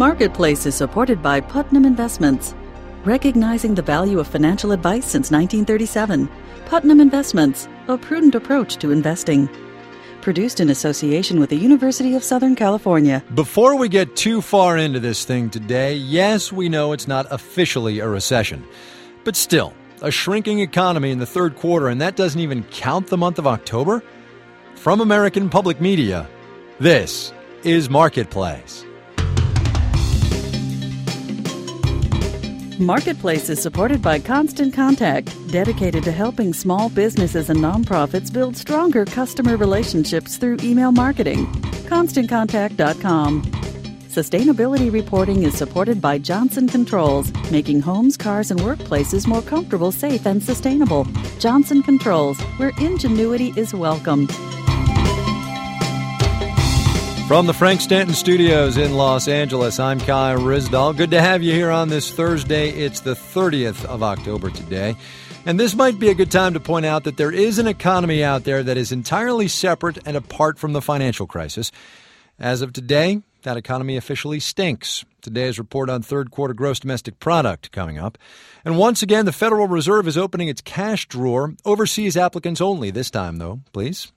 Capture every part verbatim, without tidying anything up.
Marketplace is supported by Putnam Investments. Recognizing the value of financial advice since nineteen thirty-seven. Putnam Investments, a prudent approach to investing. Produced in association with the University of Southern California. Before we get too far into this thing today, yes, we know it's not officially a recession. But still, a shrinking economy in the third quarter, and that doesn't even count the month of October? From American Public Media, this is Marketplace. Marketplace is supported by Constant Contact, dedicated to helping small businesses and nonprofits build stronger customer relationships through email marketing. constant contact dot com. Sustainability reporting is supported by Johnson Controls, making homes, cars, and workplaces more comfortable, safe, and sustainable. Johnson Controls, where ingenuity is welcome. From the Frank Stanton Studios in Los Angeles, I'm Kai Ryssdal. Good to have you here on this Thursday. It's the thirtieth of October today. And this might be a good time to point out that there is an economy out there that is entirely separate and apart from the financial crisis. As of today, that economy officially stinks. Today's report on third quarter gross domestic product coming up. And once again, the Federal Reserve is opening its cash drawer. Overseas applicants only this time, though, please.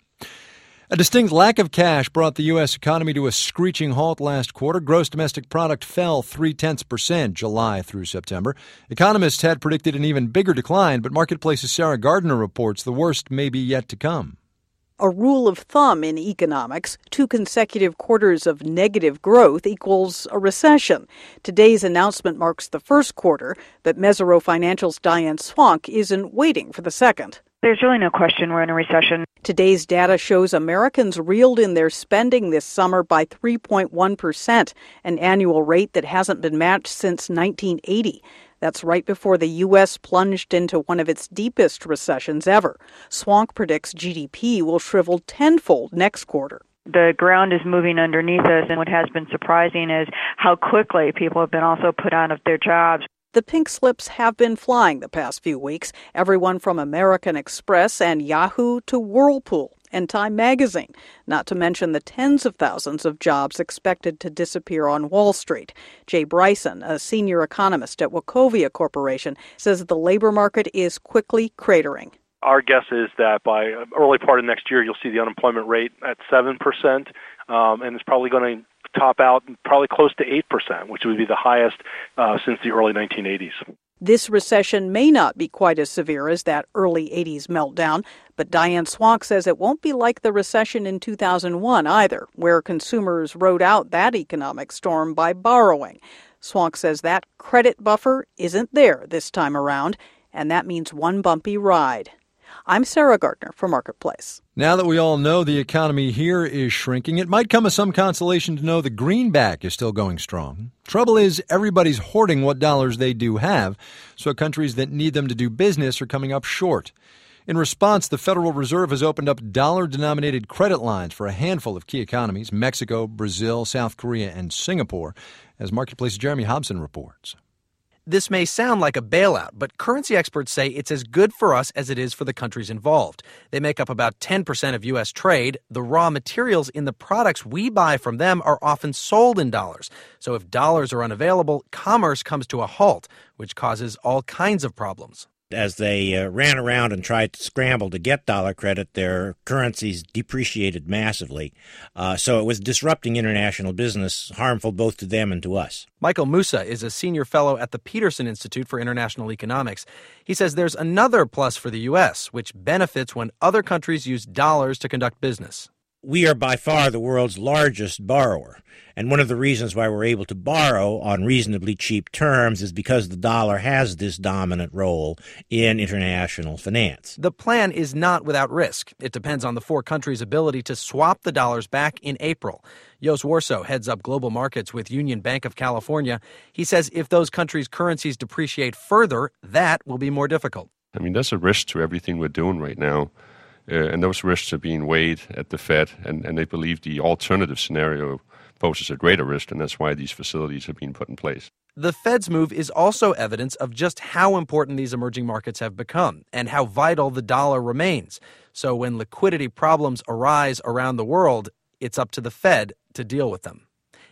A distinct lack of cash brought the U S economy to a screeching halt last quarter. Gross domestic product fell three-tenths percent July through September. Economists had predicted an even bigger decline, but Marketplace's Sarah Gardner reports the worst may be yet to come. A rule of thumb in economics, two consecutive quarters of negative growth equals a recession. Today's announcement marks the first quarter, but Mesirow Financial's Diane Swonk isn't waiting for the second. There's really no question we're in a recession. Today's data shows Americans reeled in their spending this summer by three point one percent, an annual rate that hasn't been matched since nineteen eighty. That's right before the U S plunged into one of its deepest recessions ever. Swonk predicts G D P will shrivel tenfold next quarter. The ground is moving underneath us, and what has been surprising is how quickly people have been also put out of their jobs. The pink slips have been flying the past few weeks, everyone from American Express and Yahoo to Whirlpool and Time Magazine, not to mention the tens of thousands of jobs expected to disappear on Wall Street. Jay Bryson, a senior economist at Wachovia Corporation, says the labor market is quickly cratering. Our guess is that by early part of next year, you'll see the unemployment rate at seven percent, um, and it's probably going to top out probably close to eight percent, which would be the highest uh, since the early nineteen eighties. This recession may not be quite as severe as that early eighties meltdown, but Diane Swonk says it won't be like the recession in two thousand one either, where consumers rode out that economic storm by borrowing. Swonk says that credit buffer isn't there this time around, and that means one bumpy ride. I'm Sarah Gardner for Marketplace. Now that we all know the economy here is shrinking, it might come as some consolation to know the greenback is still going strong. Trouble is, everybody's hoarding what dollars they do have, so countries that need them to do business are coming up short. In response, the Federal Reserve has opened up dollar-denominated credit lines for a handful of key economies, Mexico, Brazil, South Korea, and Singapore, as Marketplace's Jeremy Hobson reports. This may sound like a bailout, but currency experts say it's as good for us as it is for the countries involved. They make up about ten percent of U S trade. The raw materials in the products we buy from them are often sold in dollars. So if dollars are unavailable, commerce comes to a halt, which causes all kinds of problems. As they uh, ran around and tried to scramble to get dollar credit, their currencies depreciated massively. Uh, so it was disrupting international business, harmful both to them and to us. Michael Musa is a senior fellow at the Peterson Institute for International Economics. He says there's another plus for the U S, which benefits when other countries use dollars to conduct business. We are by far the world's largest borrower. And one of the reasons why we're able to borrow on reasonably cheap terms is because the dollar has this dominant role in international finance. The plan is not without risk. It depends on the four countries' ability to swap the dollars back in April. Jos Warso heads up global markets with Union Bank of California. He says if those countries' currencies depreciate further, that will be more difficult. I mean, there's a risk to everything we're doing right now. Uh, and those risks are being weighed at the Fed, and, and they believe the alternative scenario poses a greater risk, and that's why these facilities are being put in place. The Fed's move is also evidence of just how important these emerging markets have become and how vital the dollar remains. So when liquidity problems arise around the world, it's up to the Fed to deal with them.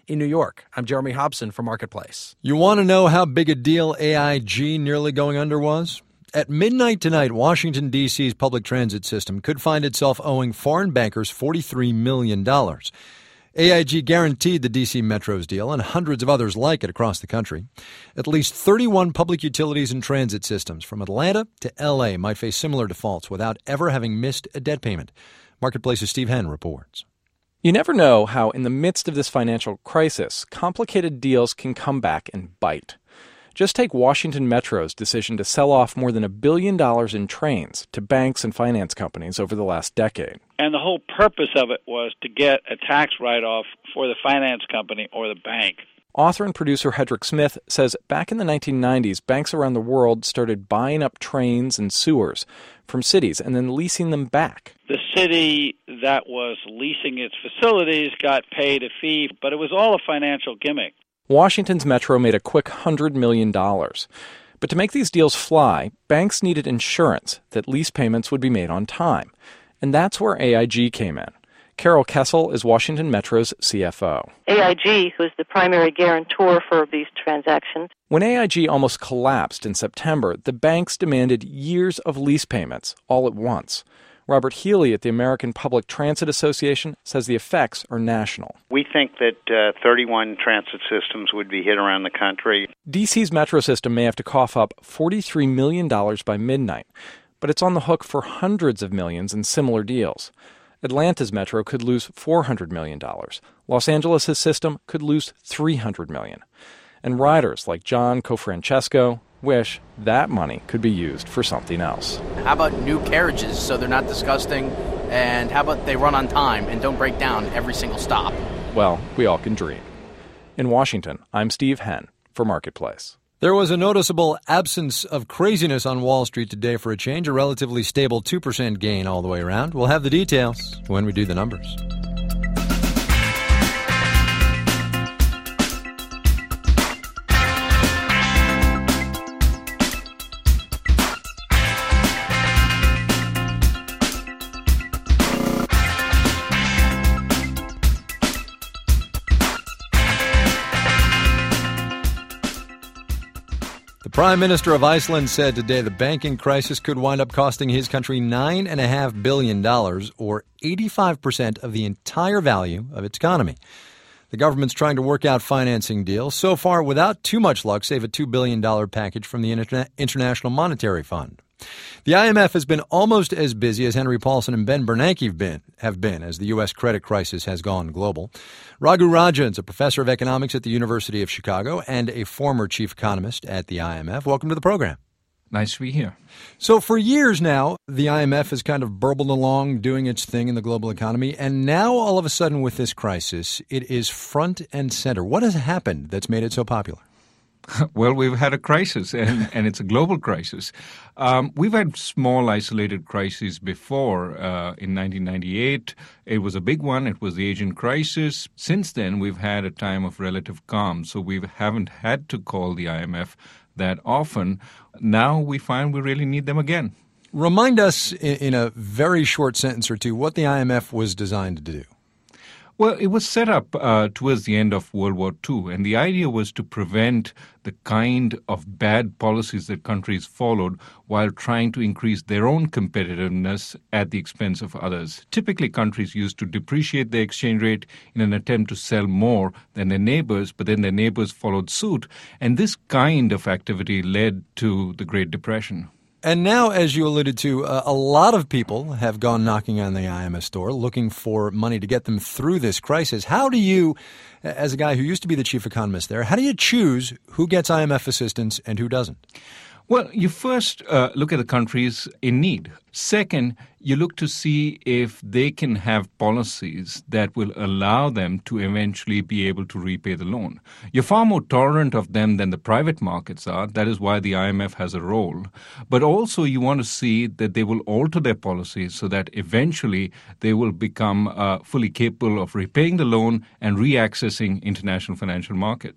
In New York, I'm Jeremy Hobson for Marketplace. You want to know how big a deal A I G nearly going under was? At midnight tonight, Washington, D C's public transit system could find itself owing foreign bankers forty-three million dollars. A I G guaranteed the D C Metro's deal and hundreds of others like it across the country. At least thirty-one public utilities and transit systems from Atlanta to L A might face similar defaults without ever having missed a debt payment. Marketplace's Steve Henn reports. You never know how, in the midst of this financial crisis, complicated deals can come back and bite. Just take Washington Metro's decision to sell off more than a billion dollars in trains to banks and finance companies over the last decade. And the whole purpose of it was to get a tax write-off for the finance company or the bank. Author and producer Hedrick Smith says back in the nineteen nineties, banks around the world started buying up trains and sewers from cities and then leasing them back. The city that was leasing its facilities got paid a fee, but it was all a financial gimmick. Washington's Metro made a quick one hundred million dollars. But to make these deals fly, banks needed insurance that lease payments would be made on time. And that's where A I G came in. Carol Kessel is Washington Metro's C F O. A I G, who's the primary guarantor for these transactions. When A I G almost collapsed in September, the banks demanded years of lease payments all at once. Robert Healy at the American Public Transit Association says the effects are national. We think that uh, thirty-one transit systems would be hit around the country. D C's metro system may have to cough up forty-three million dollars by midnight, but it's on the hook for hundreds of millions in similar deals. Atlanta's metro could lose four hundred million dollars. Los Angeles' system could lose three hundred million dollars. And riders like John Cofrancesco wish that money could be used for something else. How about new carriages so they're not disgusting? And how about they run on time and don't break down every single stop? Well, we all can dream. In Washington, I'm Steve Henn for Marketplace. There was a noticeable absence of craziness on Wall Street today for a change, a relatively stable two percent gain all the way around. We'll have the details when we do the numbers. The Prime Minister of Iceland said today the banking crisis could wind up costing his country nine point five billion dollars, or eighty-five percent of the entire value of its economy. The government's trying to work out financing deals, so far without too much luck, save a two billion dollars package from the Interna- International Monetary Fund. The I M F has been almost as busy as Henry Paulson and Ben Bernanke have been, have been as the U S credit crisis has gone global. Raghu Rajan is a professor of economics at the University of Chicago and a former chief economist at the I M F. Welcome to the program. Nice to be here. So for years now, the I M F has kind of burbled along, doing its thing in the global economy. And now, all of a sudden, with this crisis, it is front and center. What has happened that's made it so popular? Well, we've had a crisis, and, and it's a global crisis. Um, we've had small, isolated crises before. Uh, in nineteen ninety-eight, it was a big one. It was the Asian crisis. Since then, we've had a time of relative calm, so we haven't had to call the I M F that often. Now we find we really need them again. Remind us in, in a very short sentence or two what the I M F was designed to do. Well, it was set up uh, towards the end of World War Two, and the idea was to prevent the kind of bad policies that countries followed while trying to increase their own competitiveness at the expense of others. Typically, countries used to depreciate their exchange rate in an attempt to sell more than their neighbors, but then their neighbors followed suit, and this kind of activity led to the Great Depression. And now, as you alluded to, uh, a lot of people have gone knocking on the I M F door looking for money to get them through this crisis. How do you, as a guy who used to be the chief economist there, how do you choose who gets I M F assistance and who doesn't? Well, you first uh, look at the countries in need. Second, you look to see if they can have policies that will allow them to eventually be able to repay the loan. You're far more tolerant of them than the private markets are. That is why the I M F has a role. But also you want to see that they will alter their policies so that eventually they will become uh, fully capable of repaying the loan and reaccessing international financial markets.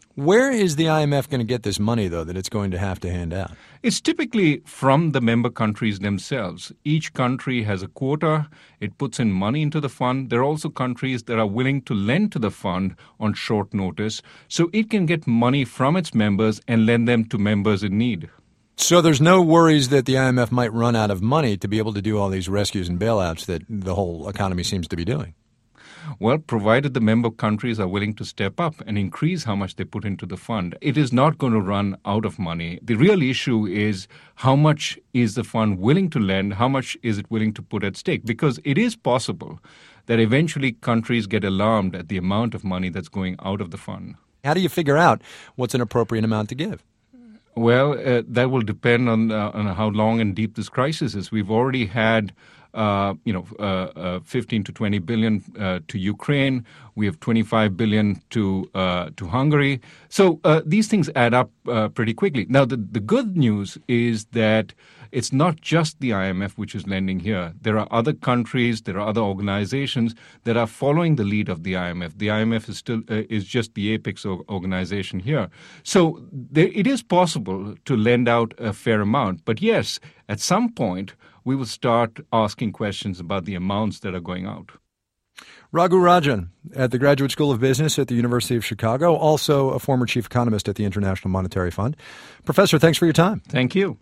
Where is the I M F going to get this money, though, that it's going to have to hand out? It's typically from the member countries themselves. Each country has a quota. It puts in money into the fund. There are also countries that are willing to lend to the fund on short notice, so it can get money from its members and lend them to members in need. So there's no worries that the I M F might run out of money to be able to do all these rescues and bailouts that the whole economy seems to be doing? Well, provided the member countries are willing to step up and increase how much they put into the fund, it is not going to run out of money. The real issue is how much is the fund willing to lend, how much is it willing to put at stake? Because it is possible that eventually countries get alarmed at the amount of money that's going out of the fund. How do you figure out what's an appropriate amount to give? Well, uh, that will depend on, uh, on how long and deep this crisis is. We've already had Uh, you know, uh, uh, fifteen to twenty billion uh, to Ukraine. We have twenty-five billion to uh, to Hungary. So uh, these things add up uh, pretty quickly. Now, the, the good news is that it's not just the I M F which is lending here. There are other countries, there are other organizations that are following the lead of the I M F. The I M F is still uh, is just the apex organization here. So there, it is possible to lend out a fair amount. But yes, at some point, we will start asking questions about the amounts that are going out. Raghu Rajan at the Graduate School of Business at the University of Chicago, also a former chief economist at the International Monetary Fund. Professor, thanks for your time. Thank you.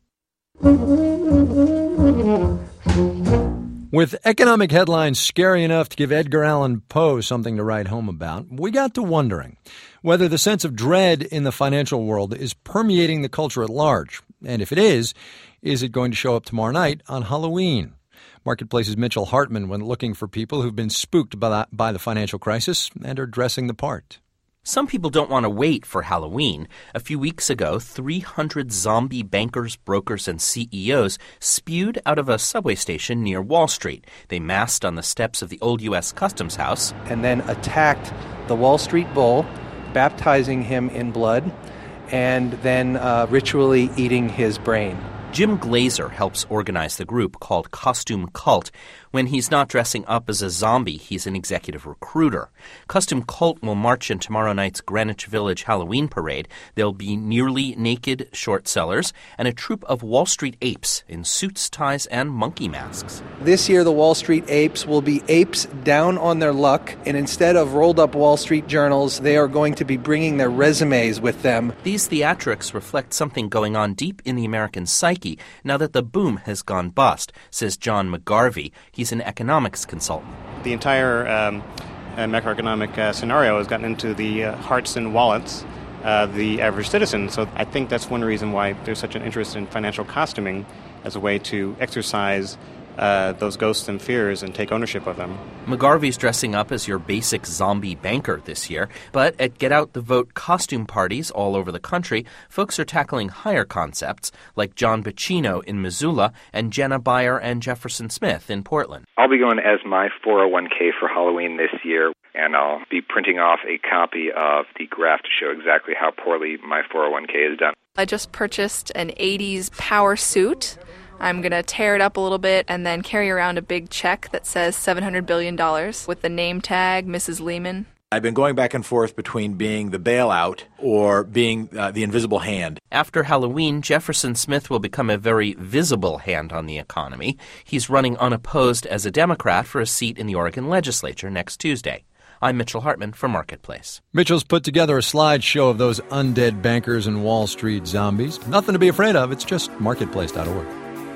With economic headlines scary enough to give Edgar Allan Poe something to write home about, we got to wondering whether the sense of dread in the financial world is permeating the culture at large. And if it is, is it going to show up tomorrow night on Halloween? Marketplace's Mitchell Hartman went looking for people who've been spooked by the, by the financial crisis and are dressing the part. Some people don't want to wait for Halloween. A few weeks ago, three hundred zombie bankers, brokers, and C E Os spewed out of a subway station near Wall Street. They massed on the steps of the old U S Customs House and then attacked the Wall Street Bull, baptizing him in blood, and then uh, ritually eating his brain. Jim Glazer helps organize the group called Costume Cult. When he's not dressing up as a zombie, he's an executive recruiter. Costume Cult will march in tomorrow night's Greenwich Village Halloween parade. There'll be nearly naked short sellers and a troupe of Wall Street apes in suits, ties, and monkey masks. This year, the Wall Street apes will be apes down on their luck, and instead of rolled-up Wall Street journals, they are going to be bringing their resumes with them. These theatrics reflect something going on deep in the American psyche now that the boom has gone bust, says John McGarvey. He's an economics consultant. The entire um, uh, macroeconomic uh, scenario has gotten into the uh, hearts and wallets of the average citizen. So I think that's one reason why there's such an interest in financial costuming as a way to exercise uh, those ghosts and fears and take ownership of them. McGarvey's dressing up as your basic zombie banker this year, but at Get Out the Vote costume parties all over the country, folks are tackling higher concepts like John Bacino in Missoula and Jenna Bayer and Jefferson Smith in Portland. I'll be going as my four oh one k for Halloween this year, and I'll be printing off a copy of the graph to show exactly how poorly my four oh one k is done. I just purchased an eighties power suit. I'm going to tear it up a little bit and then carry around a big check that says seven hundred billion dollars with the name tag, Missus Lehman. I've been going back and forth between being the bailout or being uh, the invisible hand. After Halloween, Jefferson Smith will become a very visible hand on the economy. He's running unopposed as a Democrat for a seat in the Oregon legislature next Tuesday. I'm Mitchell Hartman for Marketplace. Mitchell's put together a slideshow of those undead bankers and Wall Street zombies. Nothing to be afraid of. It's just marketplace dot org.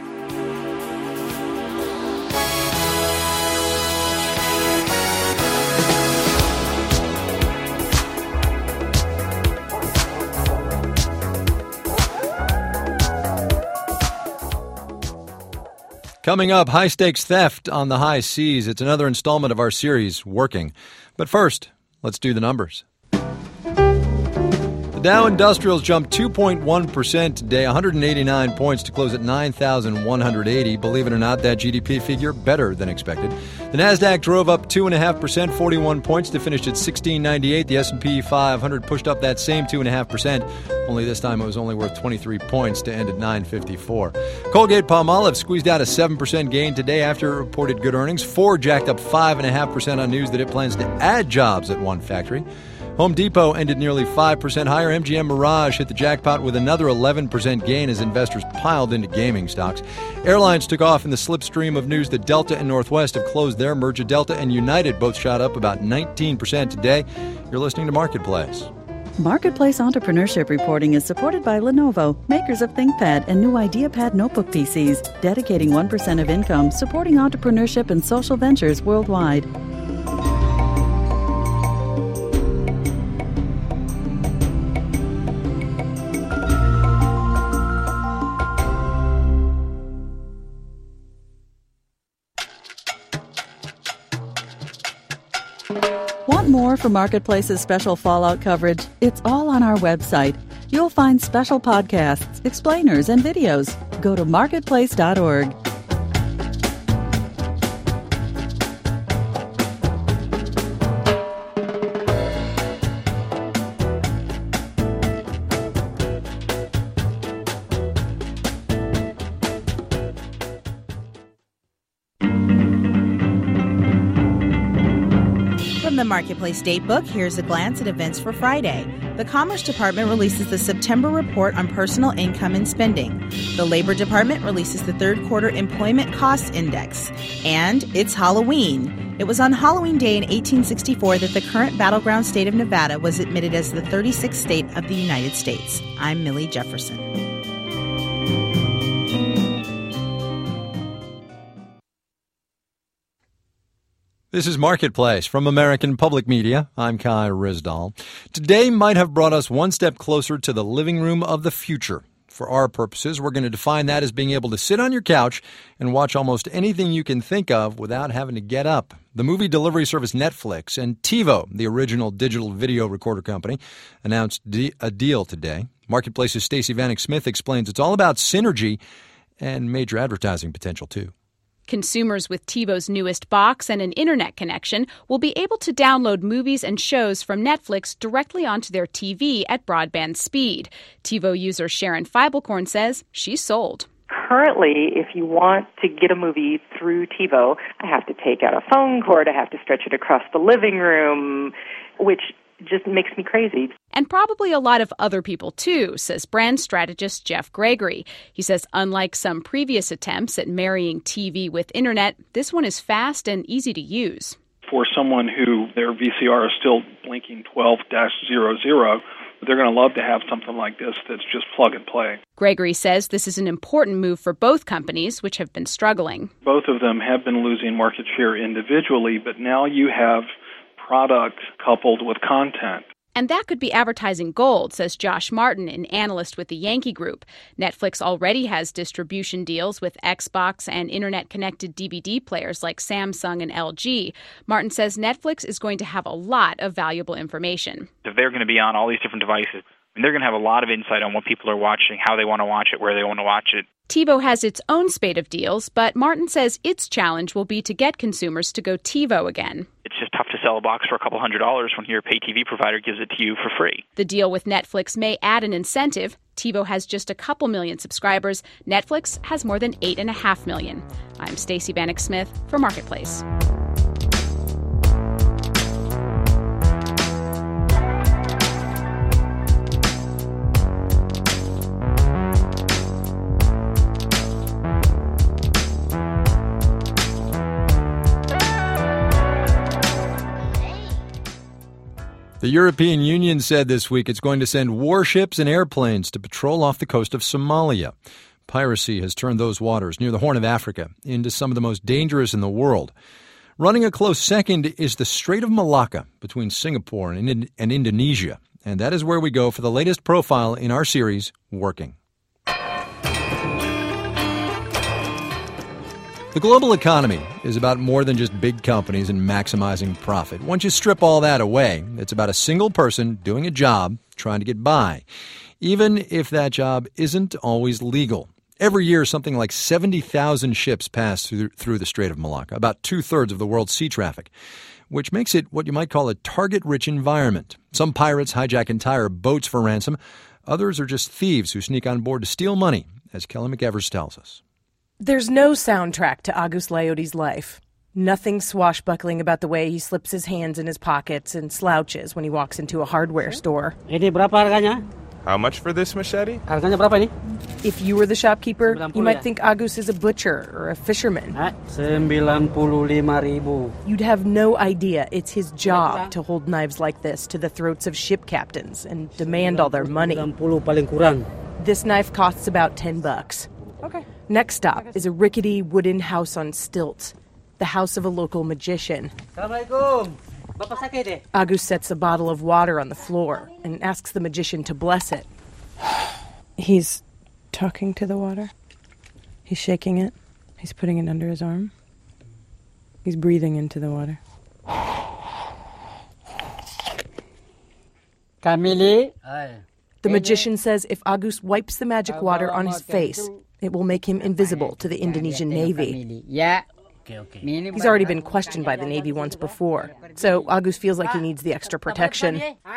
Coming up, high-stakes theft on the high seas. It's another installment of our series, Working. But first, let's do the numbers. The Dow Industrials jumped two point one percent today, one hundred eighty-nine points to close at nine thousand one hundred eighty. Believe it or not, that G D P figure better than expected. The Nasdaq drove up two point five percent, forty-one points to finish at sixteen ninety-eight. The S and P five hundred pushed up that same two point five percent, only this time it was only worth twenty-three points to end at nine fifty-four. Colgate-Palmolive squeezed out a seven percent gain today after it reported good earnings. Ford jacked up five point five percent on news that it plans to add jobs at one factory. Home Depot ended nearly five percent higher. M G M Mirage hit the jackpot with another eleven percent gain as investors piled into gaming stocks. Airlines took off in the slipstream of news that Delta and Northwest have closed their merger. Delta and United both shot up about nineteen percent today. You're listening to Marketplace. Marketplace Entrepreneurship Reporting is supported by Lenovo, makers of ThinkPad and new IdeaPad notebook P Cs, dedicating one percent of income, supporting entrepreneurship and social ventures worldwide. Want more from Marketplace's special Fallout coverage? It's all on our website. You'll find special podcasts, explainers, and videos. Go to marketplace dot org. From the Marketplace Datebook, here's a glance at events for Friday. The Commerce Department releases the September report on personal income and spending. The Labor Department releases the third quarter employment costs index. And it's Halloween. It was on Halloween Day in eighteen sixty-four that the current battleground state of Nevada was admitted as the thirty-sixth state of the United States. I'm Millie Jefferson. This is Marketplace from American Public Media. I'm Kai Ryssdal. Today might have brought us one step closer to the living room of the future. For our purposes, we're going to define that as being able to sit on your couch and watch almost anything you can think of without having to get up. The movie delivery service Netflix and TiVo, the original digital video recorder company, announced a deal today. Marketplace's Stacey Vanek Smith explains it's all about synergy and major advertising potential, too. Consumers with TiVo's newest box and an internet connection will be able to download movies and shows from Netflix directly onto their T V at broadband speed. TiVo user Sharon Feibelkorn says she's sold. Currently, if you want to get a movie through TiVo, I have to take out a phone cord, I have to stretch it across the living room, which just makes me crazy. And probably a lot of other people, too, says brand strategist Jeff Gregory. He says unlike some previous attempts at marrying T V with internet, this one is fast and easy to use. For someone who their V C R is still blinking twelve dash zero zero, they're going to love to have something like this that's just plug and play. Gregory says this is an important move for both companies, which have been struggling. Both of them have been losing market share individually, but now you have product coupled with content. And that could be advertising gold, says Josh Martin, an analyst with the Yankee Group. Netflix already has distribution deals with Xbox and internet-connected D V D players like Samsung and L G. Martin says Netflix is going to have a lot of valuable information. If they're going to be on all these different devices, I mean, they're going to have a lot of insight on what people are watching, how they want to watch it, where they want to watch it. TiVo has its own spate of deals, but Martin says its challenge will be to get consumers to go TiVo again. It's just tough to sell a box for a couple hundred dollars when your pay T V provider gives it to you for free. The deal with Netflix may add an incentive. TiVo has just a couple million subscribers. Netflix has more than eight and a half million. I'm Stacey Vanek Smith for Marketplace. The European Union said this week it's going to send warships and airplanes to patrol off the coast of Somalia. Piracy has turned those waters near the Horn of Africa into some of the most dangerous in the world. Running a close second is the Strait of Malacca between Singapore and, and Indonesia. And that is where we go for the latest profile in our series, Working. The global economy is about more than just big companies and maximizing profit. Once you strip all that away, it's about a single person doing a job, trying to get by, even if that job isn't always legal. Every year, something like seventy thousand ships pass through, through the Strait of Malacca, about two-thirds of the world's sea traffic, which makes it what you might call a target-rich environment. Some pirates hijack entire boats for ransom. Others are just thieves who sneak on board to steal money, as Kelly McEvers tells us. There's no soundtrack to Agus Laioti's life. Nothing swashbuckling about the way he slips his hands in his pockets and slouches when he walks into a hardware store. Ini berapa harganya? How much for this machete? Harganya berapa ini? If you were the shopkeeper, you might think Agus is a butcher or a fisherman. sembilan puluh lima ribu. You'd have no idea it's his job to hold knives like this to the throats of ship captains and demand all their money. sembilan puluh paling kurang. This knife costs about ten bucks. Okay. Next stop is a rickety wooden house on stilts, the house of a local magician. Assalamualaikum. Bapak sakit eh? Agus sets a bottle of water on the floor and asks the magician to bless it. He's talking to the water. He's shaking it. He's putting it under his arm. He's breathing into the water. Kamili. The magician says if Agus wipes the magic water on his face, it will make him invisible to the Indonesian Navy. Yeah. He's already been questioned by the Navy once before, so Agus feels like he needs the extra protection.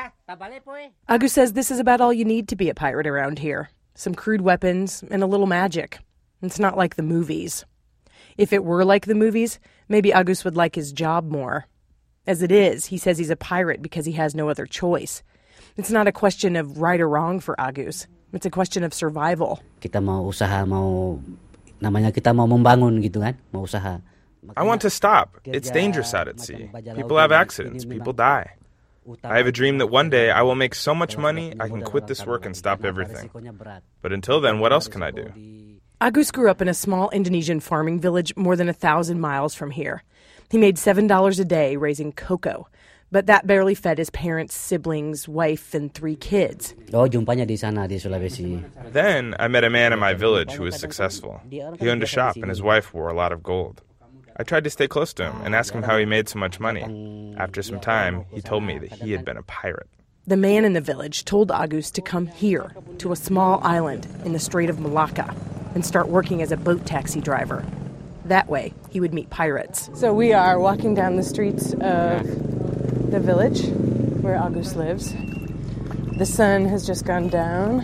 Agus says this is about all you need to be a pirate around here. Some crude weapons and a little magic. It's not like the movies. If it were like the movies, maybe Agus would like his job more. As it is, he says he's a pirate because he has no other choice. It's not a question of right or wrong for Agus. It's a question of survival. Kita mau usaha, mau namanya kita mau membangun gitu kan, mau usaha. I want to stop. It's dangerous out at sea. People have accidents. People die. I have a dream that one day I will make so much money I can quit this work and stop everything. But until then, what else can I do? Agus grew up in a small Indonesian farming village more than a thousand miles from here. He made seven dollars a day raising cocoa, but that barely fed his parents, siblings, wife, and three kids. Oh, jumpanya di sana di Sulawesi. Then I met a man in my village who was successful. He owned a shop and his wife wore a lot of gold. I tried to stay close to him and ask him how he made so much money. After some time, he told me that he had been a pirate. The man in the village told Agus to come here, to a small island in the Strait of Malacca, and start working as a boat taxi driver. That way, he would meet pirates. So we are walking down the streets of the village where Agus lives. The sun has just gone down,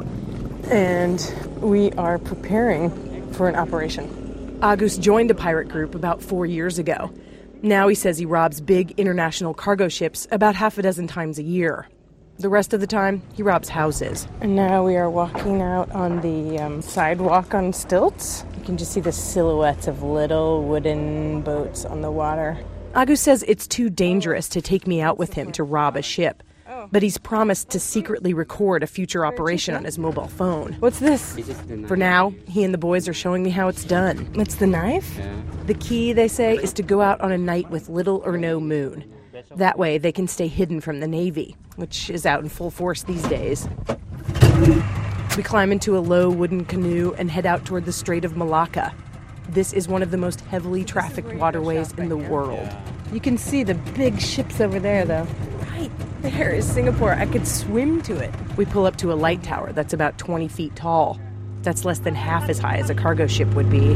and we are preparing for an operation. Agus joined a pirate group about four years ago. Now he says he robs big international cargo ships about half a dozen times a year. The rest of the time, he robs houses. And now we are walking out on the um, sidewalk on stilts. You can just see the silhouettes of little wooden boats on the water. Agus says it's too dangerous to take me out with him to rob a ship. But he's promised to secretly record a future operation on his mobile phone. What's this? For now, he and the boys are showing me how it's done. It's the knife? Yeah. The key, they say, is to go out on a night with little or no moon. That way, they can stay hidden from the Navy, which is out in full force these days. We climb into a low wooden canoe and head out toward the Strait of Malacca. This is one of the most heavily trafficked waterways in the world. You can see the big ships over there, though. Right there is Singapore. I could swim to it. We pull up to a light tower that's about twenty feet tall. That's less than half as high as a cargo ship would be.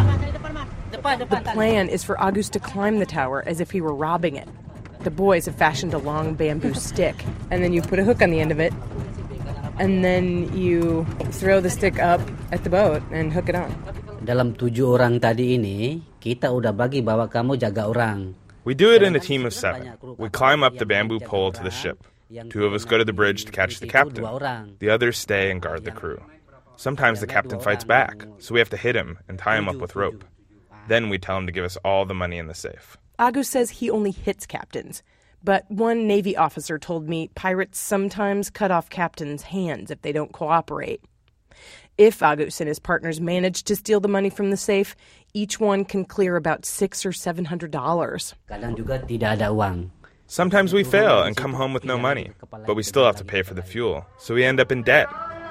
The plan is for Agus to climb the tower as if he were robbing it. The boys have fashioned a long bamboo stick, and then you put a hook on the end of it, and then you throw the stick up at the boat and hook it on. Dalam tujuh orang tadi ini, kita udah bagi bahwa kamu jaga orang. We do it in a team of seven. We climb up the bamboo pole to the ship. Two of us go to the bridge to catch the captain. The others stay and guard the crew. Sometimes the captain fights back, so we have to hit him and tie him up with rope. Then we tell him to give us all the money in the safe. Agus says he only hits captains. But one Navy officer told me pirates sometimes cut off captains' hands if they don't cooperate. If Agus and his partners manage to steal the money from the safe, each one can clear about six or seven hundred dollars. Sometimes we fail and come home with no money, but we still have to pay for the fuel, so we end up in debt.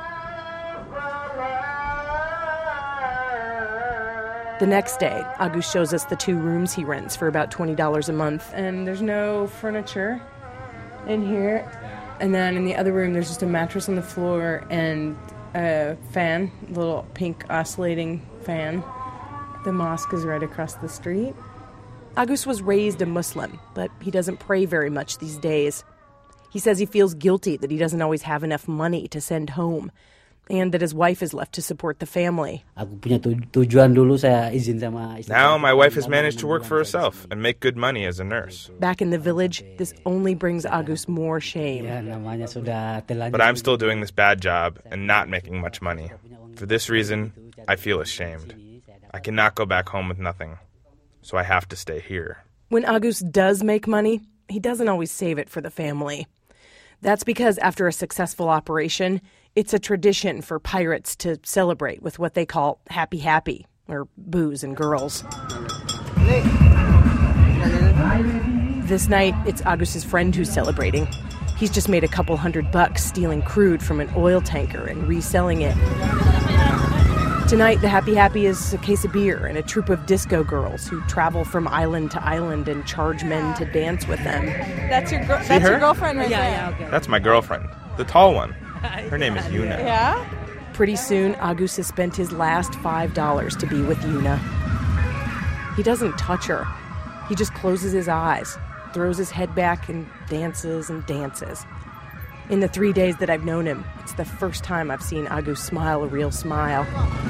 The next day, Agus shows us the two rooms he rents for about twenty dollars a month, and there's no furniture in here. And then in the other room, there's just a mattress on the floor and a fan, a little pink oscillating fan. The mosque is right across the street. Agus was raised a Muslim, but he doesn't pray very much these days. He says he feels guilty that he doesn't always have enough money to send home, and that his wife is left to support the family. Now my wife has managed to work for herself and make good money as a nurse. Back in the village, this only brings Agus more shame. But I'm still doing this bad job and not making much money. For this reason, I feel ashamed. I cannot go back home with nothing, so I have to stay here. When Agus does make money, he doesn't always save it for the family. That's because after a successful operation, it's a tradition for pirates to celebrate with what they call happy happy, or booze and girls. This night, it's Agus's friend who's celebrating. He's just made a couple hundred bucks stealing crude from an oil tanker and reselling it. Tonight, the happy happy is a case of beer and a troupe of disco girls who travel from island to island and charge men to dance with them. That's your gr- See that's her? your girlfriend right Yeah, there. yeah, okay. That's my girlfriend, the tall one. Her name is Yuna. Yeah? Pretty soon, Agus has spent his last five dollars to be with Yuna. He doesn't touch her. He just closes his eyes, throws his head back, and dances and dances. In the three days that I've known him, it's the first time I've seen Agus smile a real smile.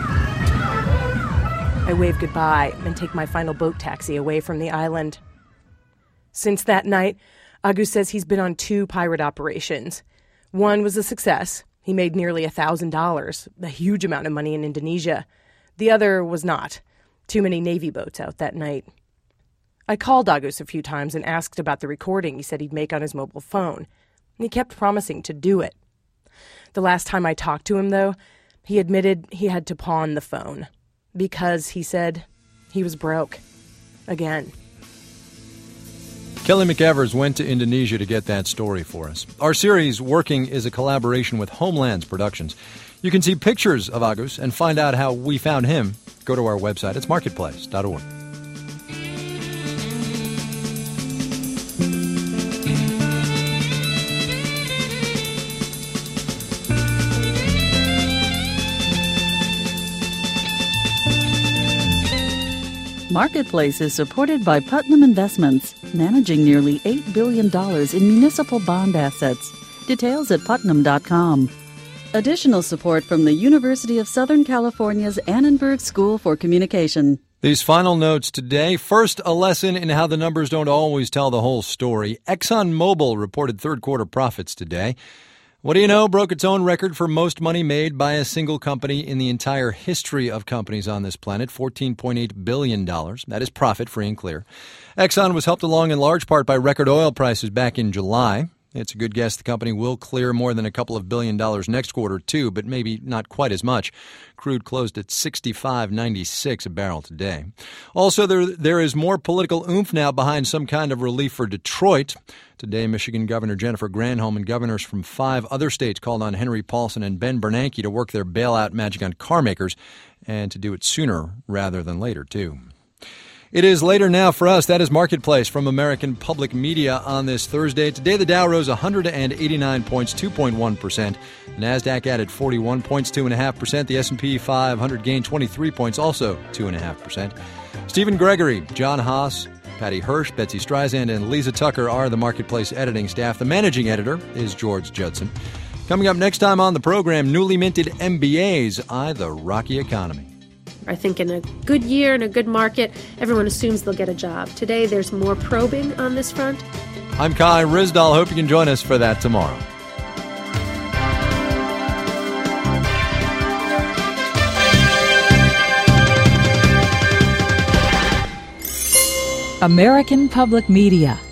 I wave goodbye and take my final boat taxi away from the island. Since that night, Agus says he's been on two pirate operations. One was a success. He made nearly one thousand dollars, a huge amount of money in Indonesia. The other was not. Too many Navy boats out that night. I called Agus a few times and asked about the recording he said he'd make on his mobile phone. He kept promising to do it. The last time I talked to him, though, he admitted he had to pawn the phone because, he said, he was broke. Again. Kelly McEvers went to Indonesia to get that story for us. Our series, Working, is a collaboration with Homelands Productions. You can see pictures of Agus and find out how we found him. Go to our website. It's marketplace dot org. Marketplace is supported by Putnam Investments, managing nearly eight billion dollars in municipal bond assets. Details at putnam dot com. Additional support from the University of Southern California's Annenberg School for Communication. These final notes today. First, a lesson in how the numbers don't always tell the whole story. ExxonMobil reported third quarter profits today. What do you know? Broke its own record for most money made by a single company in the entire history of companies on this planet, fourteen point eight billion dollars. That is profit, free and clear. Exxon was helped along in large part by record oil prices back in July. It's a good guess the company will clear more than a couple of billion dollars next quarter, too, but maybe not quite as much. Crude closed at sixty-five ninety-six a barrel today. Also, there there is more political oomph now behind some kind of relief for Detroit. Today, Michigan Governor Jennifer Granholm and governors from five other states called on Henry Paulson and Ben Bernanke to work their bailout magic on car makers and to do it sooner rather than later, too. It is later now for us. That is Marketplace from American Public Media on this Thursday. Today, the Dow rose one hundred eighty-nine points, two point one percent. The NASDAQ added forty-one points, two point five percent. The S and P five hundred gained twenty-three points, also two point five percent. Stephen Gregory, John Haas, Patty Hirsch, Betsy Streisand, and Lisa Tucker are the Marketplace editing staff. The managing editor is George Judson. Coming up next time on the program, newly minted M B As eye the rocky economy. I think in a good year, in a good market, everyone assumes they'll get a job. Today, there's more probing on this front. I'm Kai Ryssdal. Hope you can join us for that tomorrow. American Public Media